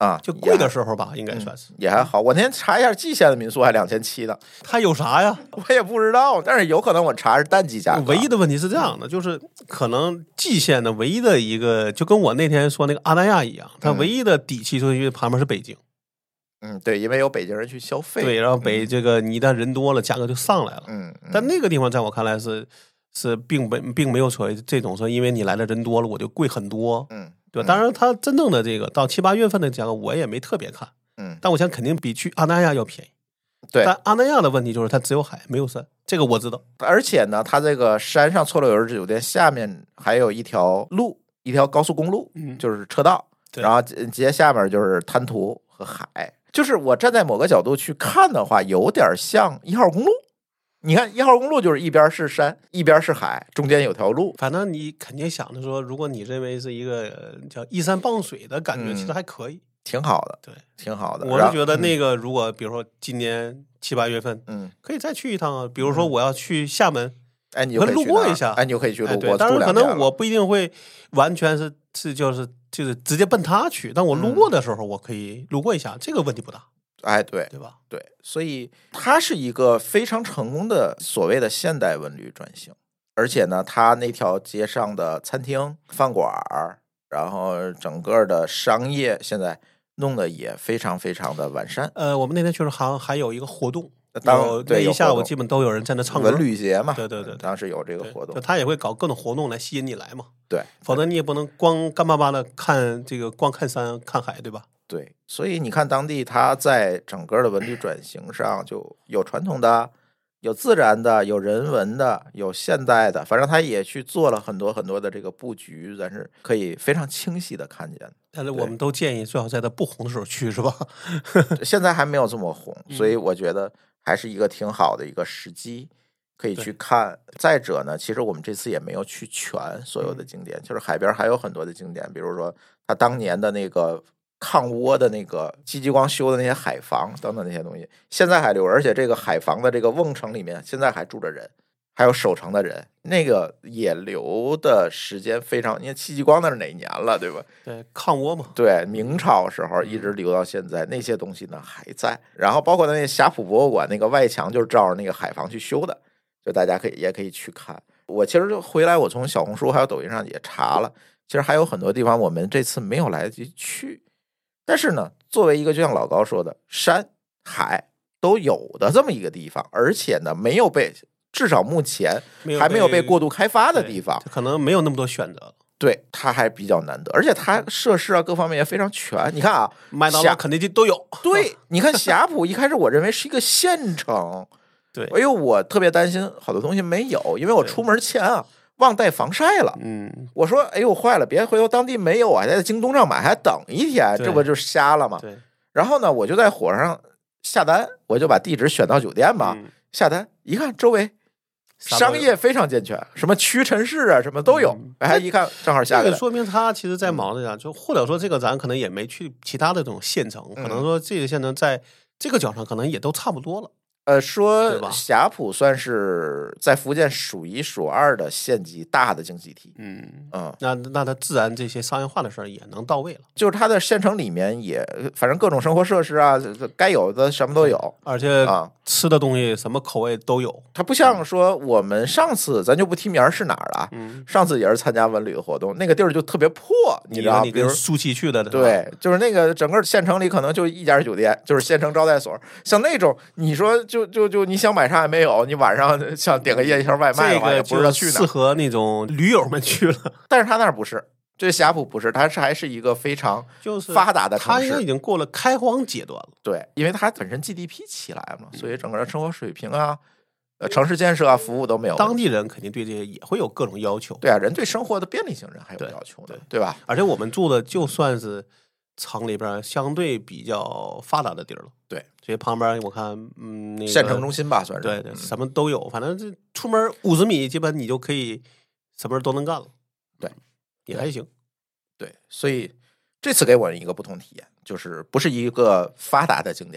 啊， 就贵的时候吧，应该算是也还好。我那天查一下蓟县的民宿还2700呢， 它有啥呀？ 我也不知道，但是有可能我查是淡季价格。 唯一的问题是这样的，就是可能蓟县的唯一的一个，就跟我那天说那个阿那亚一样，它唯一的底气就是因为旁边是北京。 对，因为有北京人去消费。 对，然后这个你一旦人多了，价格就上来了。但那个地方在我看来是并没有所谓这种说，因为你来的人多了，我就贵很多。对，当然它真正的这个到7、8月份的价格，我也没特别看。但我想肯定比去阿那亚要便宜。 对， 但阿那亚的问题就是它只有海没有山，这个我知道。 而且呢，它这个山上错落有日酒店下面还有一条路，一条高速公路，就是车道，然后接下面就是滩涂和海。就是我站在某个角度去看的话，有点像1号公路。你看1号公路就是一边是山，一边是海，中间有条路。 反正你肯定想着说，如果你认为是一个叫依山傍水的感觉，其实还可以， 挺好的。 对， 挺好的。 我是觉得那个，如果比如说今年7、8月份，可以再去一趟啊。比如说我要去厦门， 你就可以路过一下， 你就可以去路过。 当然可能我不一定会完全就是直接奔他去，但我路过的时候，我可以路过一下，这个问题不大。 对吧？ 对，所以它是一个非常成功的所谓的现代文旅转型，而且呢，它那条街上的餐厅、饭馆，然后整个的商业现在弄得也非常非常的完善。 我们那天去好像还有一个活动， 那一下午基本都有人在那唱歌， 文旅节嘛， 对， 当时有这个活动， 他也会搞各种活动来吸引你来嘛， 对， 否则你也不能光干巴巴的看这个，光看山看海，对吧？ 对，所以你看当地它在整个的文旅转型上就有传统的，有自然的，有人文的，有现代的，反正他也去做了很多很多的这个布局，但是可以非常清晰的看见。 但是我们都建议最好在它不红的时候去，是吧？ 现在还没有这么红，所以我觉得还是一个挺好的一个时机可以去看。再者呢，其实我们这次也没有去全所有的景点，就是海边还有很多的景点，比如说他当年的那个抗倭的那个戚继光修的那些海防等等那些东西，现在还留着，而且这个海防的这个瓮城里面现在还住着人，还有守城的人，那个也留的时间非常，因为戚继光那是哪年了，对吧？ 对，抗倭嘛， 对，明朝时候一直留到现在，那些东西呢还在。然后包括那个霞浦博物馆那个外墙就是照着那个海防去修的，就大家也可以去看。我其实回来，我从小红书还有抖音上也查了，其实还有很多地方我们这次没有来得及去。但是呢，作为一个就像老高说的，山海都有的这么一个地方，而且呢，没有被，至少目前还没有被过度开发的地方， 可能没有那么多选择。 对，它还比较难得，而且它设施啊各方面也非常全。你看啊， 麦当劳、肯德基都有。 对，你看霞浦一开始我认为是一个县城， 对， 因为我特别担心好多东西没有，因为我出门前啊忘带防晒了。我说哎呦坏了，别回头当地没有啊，在京东上买还等一天，这不就瞎了吗？ 对。 然后呢，我就在火上下单，我就把地址选到酒店嘛，下单一看周围商业非常健全，什么屈臣氏啊什么都有，哎，一看正好下个。 这个说明他其实在忙着呀，就或者说这个咱可能也没去其他的这种县城，可能说这个县城在这个角上可能也都差不多了。 说霞浦算是在福建数一数二的县级大的经济体。 那它自然这些商业化的事儿也能到位了。 就是它的县城里面也，反正各种生活设施啊，该有的什么都有， 而且吃的东西什么口味都有。 它不像说我们上次咱就不提名是哪儿了，上次也是参加文旅的活动，那个地儿就特别破，你知道， 比如舒淇去的， 对，就是那个整个县城里可能就一家酒店，就是县城招待所，像那种你说。就你想买啥也没有，你晚上想点个夜宵外卖的话，也不知道去哪。 适合那种驴友们去了。 但是他那儿不是，这霞浦不是，它还是一个非常发达的城市， 它应该已经过了开荒阶段了。 对，因为它本身 GDP 起来嘛，所以整个的生活水平啊、城市建设啊、服务都没有。 当地人肯定对这些也会有各种要求。 对啊，人对生活的便利性人还有要求的，对吧？ 而且我们住的就算是城里边相对比较发达的地儿了。 对。 所以旁边我看，那个县城中心吧，算是对，什么都有，反正这出门50米，基本你就可以什么都能干了。 对， 也还行。 对，所以这次给我一个不同体验，就是不是一个发达的景点，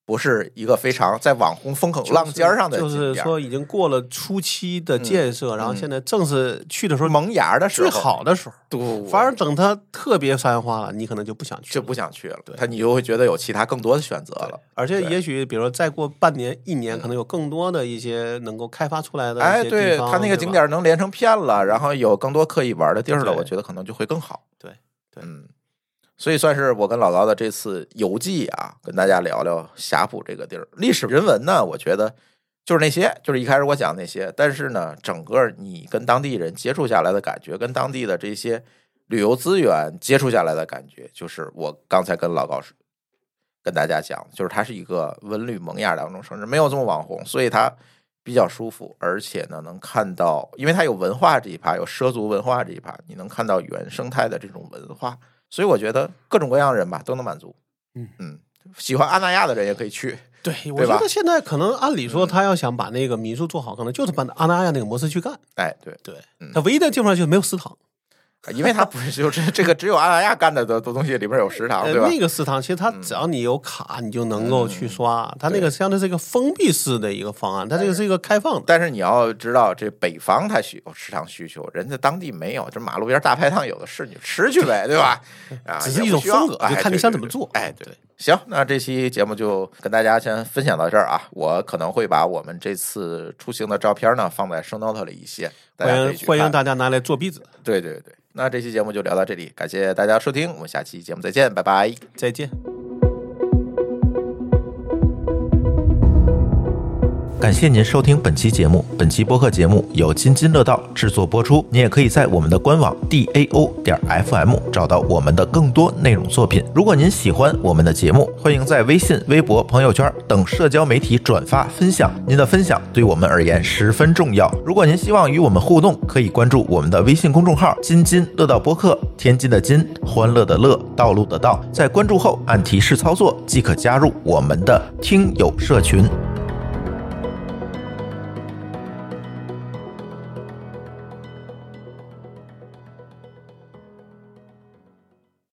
不是一个非常在网红风口浪尖上的景点， 就是说已经过了初期的建设，然后现在正是去的时候萌芽的时候， 最好的时候。 对， 反而等它特别繁华了，你可能就不想去了，对，你就会觉得有其他更多的选择了。 而且也许比如说再过半年1年，可能有更多的一些能够开发出来的一些地方， 对，它那个景点能连成片了，然后有更多可以玩的地儿了，我觉得可能就会更好。 对， 所以算是我跟老高的这次游记啊，跟大家聊聊霞浦这个地儿。历史人文呢，我觉得就是那些，就是一开始我讲那些，但是呢，整个你跟当地人接触下来的感觉，跟当地的这些旅游资源接触下来的感觉，就是我刚才跟老高跟大家讲，就是它是一个文旅萌芽当中城市，没有这么网红，所以它比较舒服，而且呢能看到，因为它有文化这一趴，有畲族文化这一趴，你能看到原生态的这种文化。所以我觉得各种各样的人吧都能满足，喜欢阿那亚的人也可以去， 对，我觉得现在可能按理说他要想把那个民宿做好，可能就是把阿那亚那个模式去干， 对， 他唯一的地方就是没有食堂。 因为它不是就是这个只有阿那亚干的东西里面有食堂，对吧？ 那个食堂其实它只要你有卡，你就能够去刷。它那个相对是一个封闭式的一个方案，它这个是一个开放的。 但是你要知道，这北方它有食堂需求，人家当地没有，这马路边大排档有的是，你吃去呗，对吧？ 只是一种风格，就看你想怎么做。 对。行，那这期节目就跟大家先分享到这儿啊。我可能会把我们这次出行的照片呢放在show note里一些， 欢迎大家拿来做壁纸。 对。那这期节目就聊到这里，感谢大家收听，我们下期节目再见，拜拜， 再见。 感谢您收听本期节目。本期播客节目由津津乐道制作播出。你也可以在我们的官网 DAO.FM 找到我们的更多内容作品。如果您喜欢我们的节目，欢迎在微信、微博、朋友圈等社交媒体转发分享。您的分享对我们而言十分重要。如果您希望与我们互动，可以关注我们的微信公众号津津乐道播客，天津的津，欢乐的乐，道路的道。在关注后按提示操作即可加入我们的听友社群。